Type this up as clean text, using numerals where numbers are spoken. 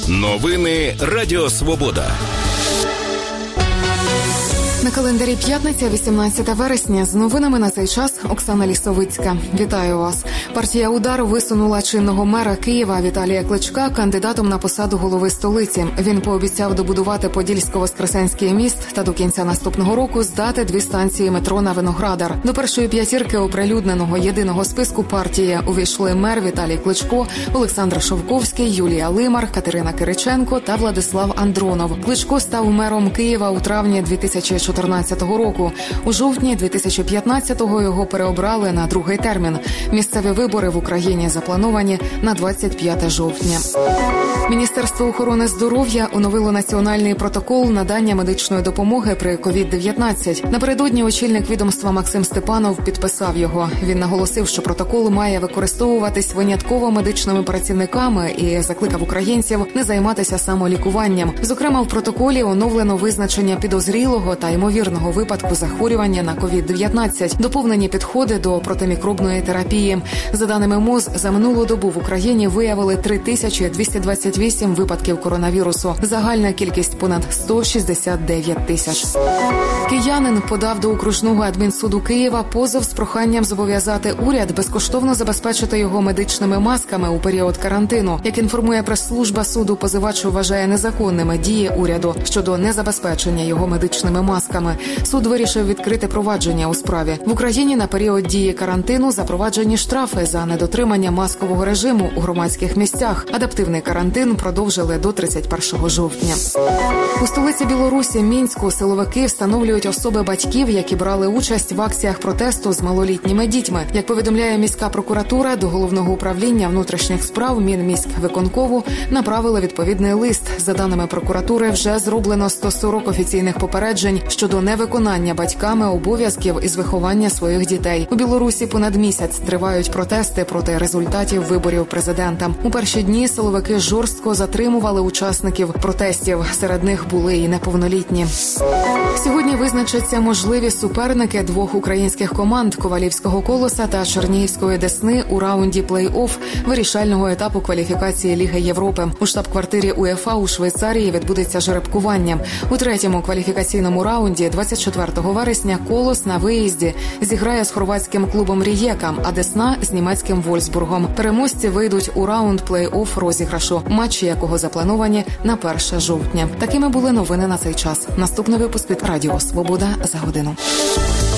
Новини Радіо Свобода. На календарі п'ятниця, 18 вересня. З новинами на цей час Оксана Лісовицька. Вітаю вас. Партія «Удар» висунула чинного мера Києва Віталія Кличка кандидатом на посаду голови столиці. Він пообіцяв добудувати Подільсько-Воскресенський міст та до кінця наступного року здати 2 станції метро на Виноградар. До першої п'ятірки оприлюдненого єдиного списку партії увійшли мер Віталій Кличко, Олександр Шовковський, Юлія Лимар, Катерина Кириченко та Владислав Андронов. Кличко став мером Києва у травні 2014 року. У жовтні 2015-го його переобрали на другий термін. Місцеві вибори в Україні заплановані на 25 жовтня. Міністерство охорони здоров'я оновило національний протокол надання медичної допомоги при COVID-19. Напередодні очільник відомства Максим Степанов підписав його. Він наголосив, що протокол має використовуватись винятково медичними працівниками і закликав українців не займатися самолікуванням. Зокрема, в протоколі оновлено визначення підозрілого та ймовірного випадку захворювання на COVID-19, доповнені підходи до протимікробної терапії. За даними МОЗ, за минулу добу в Україні виявили 3228 випадків коронавірусу. Загальна кількість понад 169 тисяч. Киянин подав до окружного адмінсуду Києва позов з проханням зобов'язати уряд безкоштовно забезпечити його медичними масками у період карантину. Як інформує прес-служба суду, позивач вважає незаконними дії уряду щодо незабезпечення його медичними масками. Суд вирішив відкрити провадження у справі. В Україні на період дії карантину запроваджені штрафи за недотримання маскового режиму у громадських місцях. Адаптивний карантин продовжили до 31 жовтня. У столиці Білорусі, Мінську, силовики встановлюють особи батьків, які брали участь в акціях протесту з малолітніми дітьми. Як повідомляє міська прокуратура, до Головного управління внутрішніх справ Мінміськвиконкому направили відповідний лист. За даними прокуратури, вже зроблено 140 офіційних попереджень щодо невиконання батьками обов'язків із виховання своїх дітей. У Білорусі понад місяць тривають протести проти результатів виборів президента. У перші дні силовики жорстко затримували учасників протестів. Серед них були і неповнолітні. Сьогодні визначаться можливі суперники двох українських команд – Ковалівського «Колоса» та Чернігівської «Десни» у раунді плей-офф вирішального етапу кваліфікації Ліги Європи. У штаб-квартирі УЄФА у Швейцарії відбудеться жеребкування. У третьому кваліфікаційному раунді 24 вересня «Колос» на виїзді зіграє з хорватським клубом «Рієка», а «Десна» з німецьким «Вольсбургом». Переможці вийдуть у раунд плей-офф розіграшу, матчі якого заплановані на 1 жовтня. Такими були новини на цей час. Наступний випуск від Радіо Свобода за годину.